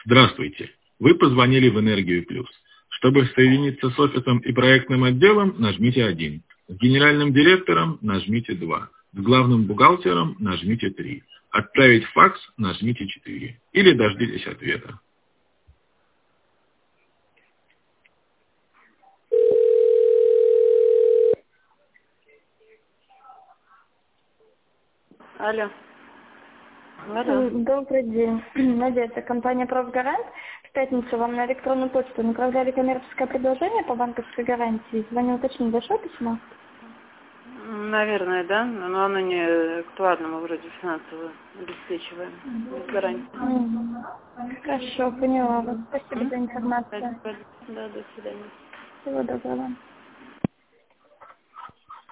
Здравствуйте. Вы позвонили в Энергию Плюс. Чтобы соединиться с офисом и проектным отделом, нажмите 1. С генеральным директором нажмите 2. С главным бухгалтером нажмите 3. Отправить факс нажмите 4. Или дождитесь ответа. Алло. Алло. Добрый день. Надя, это компания «Профгарант». В пятницу вам на электронную почту направляли коммерческое предложение по банковской гарантии. Звоню уточнить, дошло письмо? Наверное, да. Но оно не актуально, мы вроде финансово обеспечиваем. Без гарантии. Хорошо, поняла вас. Спасибо за информацию. Да, до свидания. Всего доброго.